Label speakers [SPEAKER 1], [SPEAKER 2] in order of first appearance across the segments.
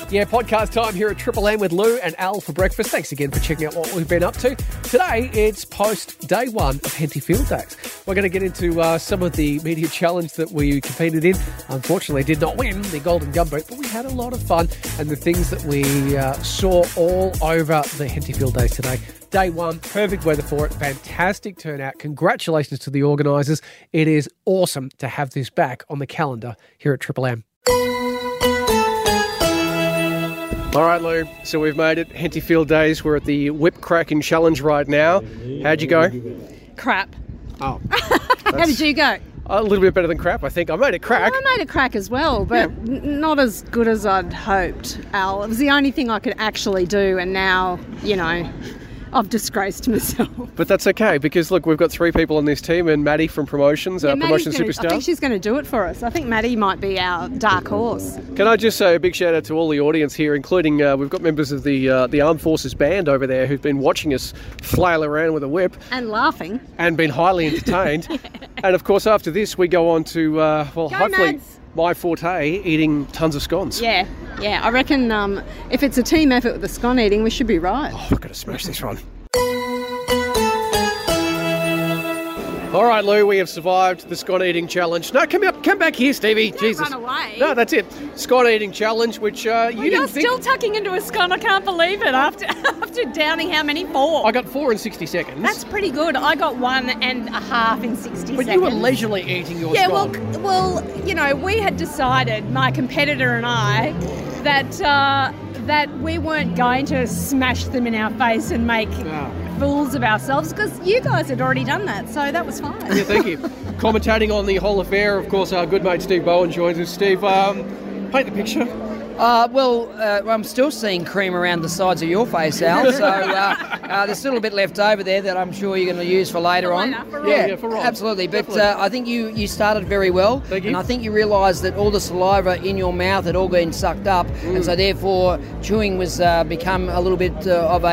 [SPEAKER 1] Yeah, podcast time here at Triple M with Lou and Al for breakfast. Thanks again for checking out what we've been up to. Today, it's post day one of Henty Field Days. We're going to get into some of the media challenge that we competed in. Unfortunately, did not win the Golden Gumboot, but we had a lot of fun and the things that we saw all over the Henty Field Days today. Day one, perfect weather for it, fantastic turnout. Congratulations to the organisers. It is awesome to have this back on the calendar here at Triple M. All right, Lou, so we've made it. Henty Field Days. We're at the Whip Cracking Challenge right now. How'd you go?
[SPEAKER 2] Crap.
[SPEAKER 1] Oh.
[SPEAKER 2] How did you go?
[SPEAKER 1] A little bit better than crap, I think. I made it crack.
[SPEAKER 2] Well, I made it crack as well, but not as good as I'd hoped, Al. It was the only thing I could actually do, and now, I've disgraced myself.
[SPEAKER 1] But that's okay, because, look, we've got three people on this team, and Maddie from Promotions, our Promotion Superstar.
[SPEAKER 2] I think she's going to do it for us. I think Maddie might be our dark horse.
[SPEAKER 1] Can I just say a big shout-out to all the audience here, including we've got members of the Armed Forces Band over there who've been watching us flail around with a whip.
[SPEAKER 2] And laughing.
[SPEAKER 1] And been highly entertained. Yeah. And, of course, after this, we go on to, hopefully...
[SPEAKER 2] Mads.
[SPEAKER 1] My forte, eating tons of scones.
[SPEAKER 2] Yeah. I reckon if it's a team effort with the scone eating, we should be right.
[SPEAKER 1] Oh, we're going to smash this one. All right, Lou, we have survived the scone eating challenge. No, come back here, Stevie. Jesus.
[SPEAKER 2] Run away.
[SPEAKER 1] No, that's it. Scone eating challenge, which
[SPEAKER 2] you're still tucking into a scone. I can't believe it. After downing how many? 4.
[SPEAKER 1] I got 4 in 60 seconds.
[SPEAKER 2] That's pretty good. I got 1.5 in 60 seconds.
[SPEAKER 1] But you were leisurely eating your scone.
[SPEAKER 2] Yeah, well, we had decided, my competitor and I, that we weren't going to smash them in our face and make fools of ourselves, because you guys had already done that, so that was fine.
[SPEAKER 1] Yeah, thank you. Commentating on the whole affair, of course, our good mate Steve Bowen joins us. Steve, paint the picture.
[SPEAKER 3] I'm still seeing cream around the sides of your face, Al, so there's still a bit left over there that I'm sure you're going to use for later on.
[SPEAKER 1] Yeah, for Ron.
[SPEAKER 3] Absolutely. But I think you started very well.
[SPEAKER 1] Thank you.
[SPEAKER 3] And I think you realised that all the saliva in your mouth had all been sucked up, and so therefore chewing was become a little bit of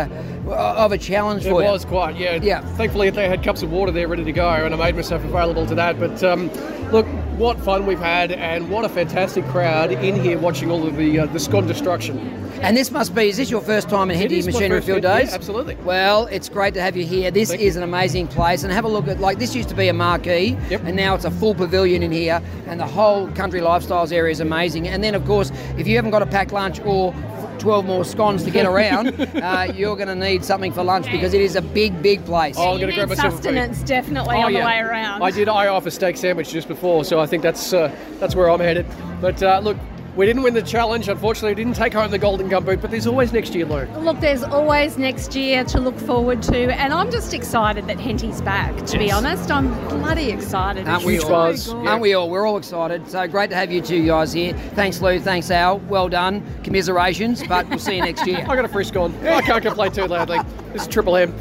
[SPEAKER 3] a challenge for you.
[SPEAKER 1] It was quite, yeah. Thankfully, they had cups of water there ready to go, and I made myself available to that. But look, what fun we've had, and what a fantastic crowd in here watching all of the scone destruction.
[SPEAKER 3] And is this your first time in Henty Machinery Field Days?
[SPEAKER 1] Yeah, absolutely.
[SPEAKER 3] Well, it's great to have you here. This is an amazing place, and have a look at, this used to be a marquee, and now it's a full pavilion in here, and the whole country lifestyles area is amazing. And then, of course, if you haven't got a packed lunch or 12 more scones to get around, you're going to need something for lunch, because it is a big, big place.
[SPEAKER 1] I'm going to grab myself
[SPEAKER 2] sustenance definitely on the way around.
[SPEAKER 1] I did eye off a steak sandwich just before, so I think that's where I'm headed. But look, we didn't win the challenge. Unfortunately, we didn't take home the Golden Gumboot, but there's always next year, Lou.
[SPEAKER 2] Look, there's always next year to look forward to, and I'm just excited that Henty's back, to be honest. I'm bloody excited.
[SPEAKER 3] Aren't we all? Aren't we all? We're all excited. So great to have you two guys here. Thanks, Lou. Thanks, Al. Well done. Commiserations, but we'll see you next year.
[SPEAKER 1] I got a free scone. I can't complain too loudly. This is Triple M.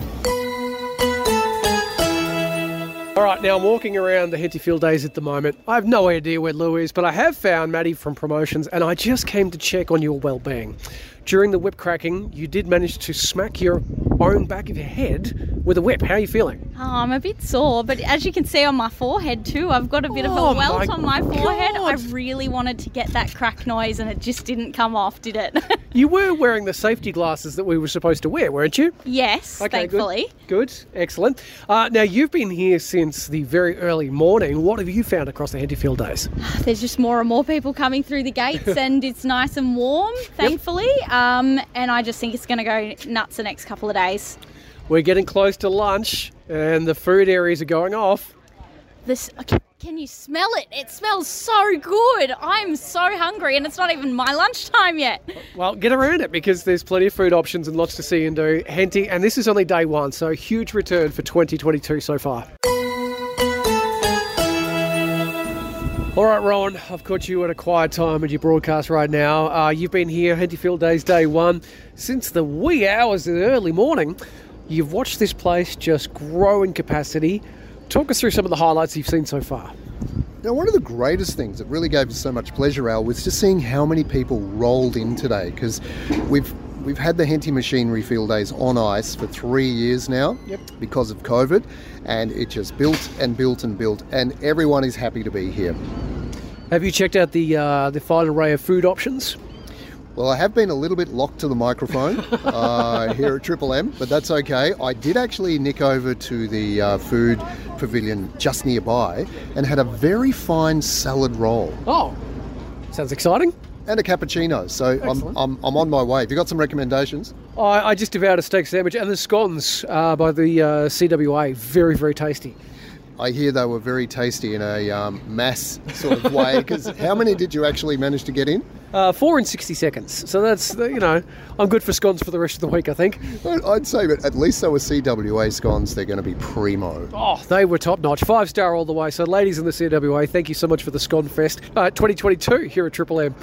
[SPEAKER 1] All right, now I'm walking around the Henty Field Days at the moment. I have no idea where Lou is, but I have found Maddie from Promotions, and I just came to check on your well-being. During the whip cracking, you did manage to smack your own back of your head with a whip. How are you feeling?
[SPEAKER 4] Oh, I'm a bit sore, but as you can see on my forehead too, I've got a bit of a welt on my forehead. God. I really wanted to get that crack noise, and it just didn't come off, did it?
[SPEAKER 1] You were wearing the safety glasses that we were supposed to wear, weren't you?
[SPEAKER 4] Yes, okay, thankfully.
[SPEAKER 1] Good, excellent. Now, you've been here since the very early morning. What have you found across the Henty Field Days?
[SPEAKER 4] There's just more and more people coming through the gates, and it's nice and warm, thankfully. And I just think it's going to go nuts the next couple of days.
[SPEAKER 1] We're getting close to lunch, and the food areas are going off.
[SPEAKER 4] Can you smell it? It smells so good. I'm so hungry, and it's not even my lunchtime yet.
[SPEAKER 1] Well, get around it, because there's plenty of food options and lots to see and do. Henty, and this is only day one, so huge return for 2022 so far. All right, Rowan, I've caught you at a quiet time at your broadcast right now. You've been here, Henty Field Days Day 1, since the wee hours of the early morning. You've watched this place just grow in capacity. Talk us through some of the highlights you've seen so far.
[SPEAKER 5] Now, one of the greatest things that really gave us so much pleasure, Al, was just seeing how many people rolled in today, because we've had the Henty Machinery Field Days on ice for 3 years now because of COVID, and it just built and built and built, and everyone is happy to be here.
[SPEAKER 1] Have you checked out the fine array of food options?
[SPEAKER 5] Well, I have been a little bit locked to the microphone here at Triple M, but that's okay. I did actually nick over to the food pavilion just nearby and had a very fine salad roll.
[SPEAKER 1] Oh, sounds exciting.
[SPEAKER 5] And a cappuccino, so I'm on my way. Have you got some recommendations?
[SPEAKER 1] I just devoured a steak sandwich and the scones by the CWA. Very, very tasty.
[SPEAKER 5] I hear they were very tasty in a mass sort of way, because how many did you actually manage to get in?
[SPEAKER 1] 4 in 60 seconds. So that's, I'm good for scones for the rest of the week, I think.
[SPEAKER 5] I'd say, but at least they were CWA scones. They're going to be primo.
[SPEAKER 1] Oh, they were top-notch. 5-star all the way. So ladies in the CWA, thank you so much for the Scone Fest 2022 here at Triple M.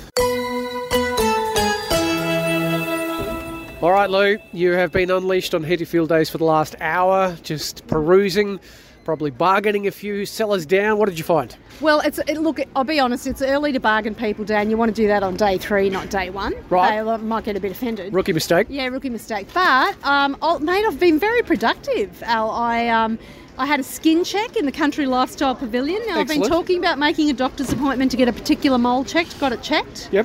[SPEAKER 1] All right, Lou, you have been unleashed on Henty Field Days for the last hour, just perusing, probably bargaining a few sellers down. What did you find?
[SPEAKER 2] Well, look, I'll be honest, it's early to bargain people down. You want to do that on day 3, not day 1.
[SPEAKER 1] Right.
[SPEAKER 2] They might get a bit offended.
[SPEAKER 1] Rookie mistake.
[SPEAKER 2] Yeah, rookie mistake. But, mate, I've been very productive, Al. I had a skin check in the Country Lifestyle Pavilion. Now, I've been talking about making a doctor's appointment to get a particular mole checked. Got it checked.
[SPEAKER 1] Yep.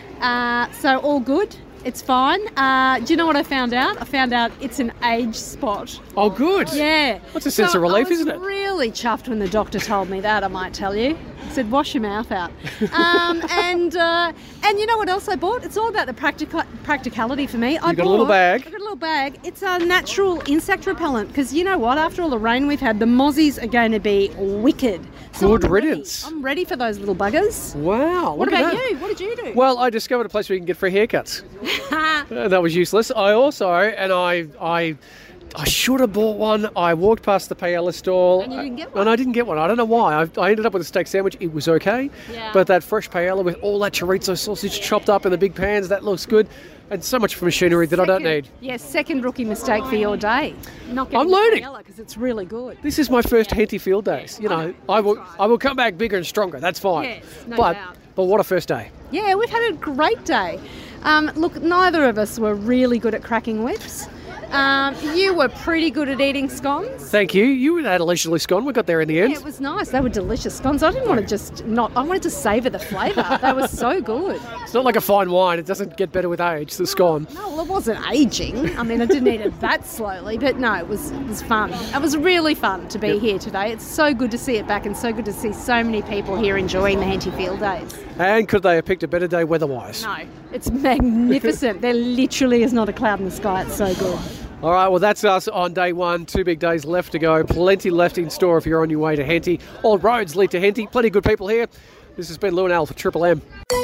[SPEAKER 2] So all good. It's fine. Do you know what I found out? I found out it's an age spot.
[SPEAKER 1] Oh, good.
[SPEAKER 2] Yeah.
[SPEAKER 1] That's a sense of relief, isn't it?
[SPEAKER 2] I was really chuffed when the doctor told me that, I might tell you. He said, wash your mouth out. And you know what else I bought? It's all about the practicality for me.
[SPEAKER 1] You got a little bag.
[SPEAKER 2] I got a little bag. It's a natural insect repellent, because you know what? After all the rain we've had, the mozzies are going to be wicked. So
[SPEAKER 1] Good riddance.
[SPEAKER 2] I'm ready for those little buggers.
[SPEAKER 1] Wow.
[SPEAKER 2] What about you? What did you do?
[SPEAKER 1] Well, I discovered a place where you can get free haircuts. That was useless. I also, I should have bought one. I walked past the paella stall.
[SPEAKER 2] And you didn't get one?
[SPEAKER 1] And I didn't get one. I don't know why. I ended up with a steak sandwich. It was okay.
[SPEAKER 2] Yeah.
[SPEAKER 1] But that fresh paella with all that chorizo sausage chopped up in the big pans, that looks good. And so much machinery that I don't need.
[SPEAKER 2] Yes, second rookie mistake for your day. Not getting
[SPEAKER 1] I'm learning.
[SPEAKER 2] because it's really good.
[SPEAKER 1] This is my first Henty Field Days. You know, I will come back bigger and stronger. That's fine.
[SPEAKER 2] Yes, no
[SPEAKER 1] but
[SPEAKER 2] doubt.
[SPEAKER 1] But what a first day.
[SPEAKER 2] Yeah, we've had a great day. Look, neither of us were really good at cracking whips. You were pretty good at eating scones.
[SPEAKER 1] Thank you. You had a leisurely scone. We got there in the end.
[SPEAKER 2] Yeah, it was nice. They were delicious scones. I didn't want to I wanted to savour the flavour. They were so good.
[SPEAKER 1] It's not like a fine wine. It doesn't get better with age, the scone.
[SPEAKER 2] No, well, it wasn't aging. I mean, I didn't eat it that slowly, but no, it was fun. It was really fun to be here today. It's so good to see it back and so good to see so many people here enjoying the Henty Field Days.
[SPEAKER 1] And could they have picked a better day weather-wise?
[SPEAKER 2] No, it's magnificent. There literally is not a cloud in the sky. It's so good.
[SPEAKER 1] All right, well, that's us on day 1. 2 big days left to go. Plenty left in store if you're on your way to Henty. All roads lead to Henty. Plenty of good people here. This has been Lou and Al for Triple M.